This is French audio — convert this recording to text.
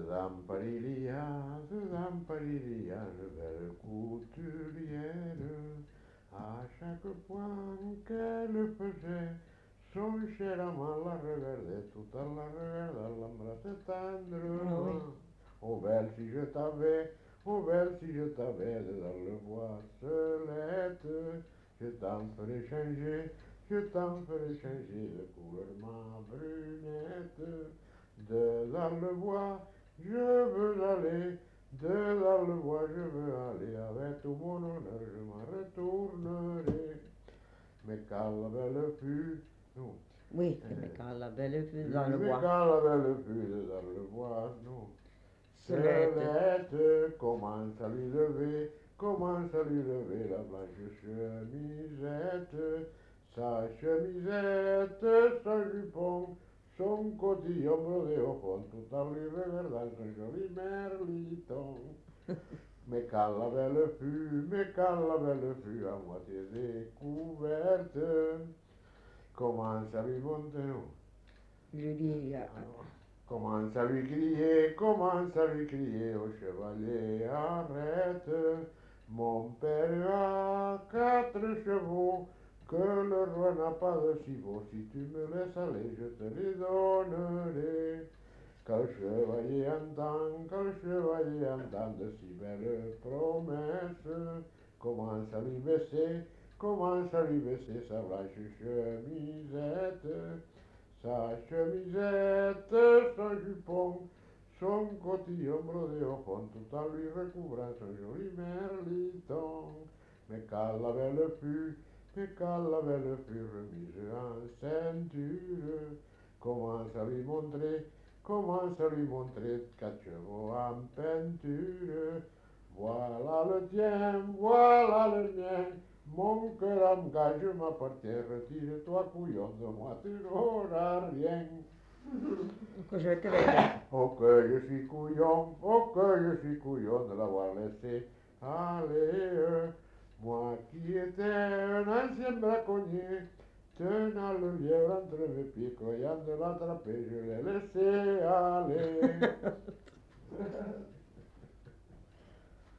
Zamparilia, belle couturière, à chaque point qu'elle faisait, son cher amant la regardait, tout en la regardant, l'embrassait Ah oui. tendrement. Oh belle si je t'avais, oh belle si je t'avais dans le bois Celeste, je t'en ferai changer, je t'en ferai changer de couleur ma brunette. De dans le bois, je veux aller, de dans le bois, je veux aller, avec tout mon honneur, je m'en retournerai. Mais quand la belle fut, non, Oui, mais quand la belle fut dans oui, le mais bois, quand la belle fut dans le bois, non, Celeste. Celeste commence à lui lever, commence à lui lever la blanche chemisette, sa chemisette, sa jupon, son cotillon brodé au fond, tout en lui regardant son joli merliton. Mais quand la belle fut à moitié découverte, commence à lui monter, Je dis, commence à lui crier, commence à lui crier au chevalier, arrête, mon père a 4 chevaux, que le roi n'a pas de chevaux, si tu me laisses aller, je te les donnerai. Que le chevalier entend de si belles promesses, commence à lui baisser, commence à lui baisser sa blanche chemisette. Sa chemisette, son jupon, son cotillon brodé au fond, tout en lui recouvrant son joli merliton. Mais quand la belle fut, mais quand la belle fut remise en ceinture, commence à lui montrer, commence à lui montrer 4 chevaux en peinture. Voilà le tien, voilà le mien, mon cœur engage m'appartient, retire-toi couillon, de moi tu n'auras rien. que je te vais. Oh que je suis couillon, oh que je suis couillon de l'avoir laissé aller. Moi qui étais un ancien braconnier, tenant le lièvre entre mes pieds, croyant de l'attraper, je l'ai laissé aller.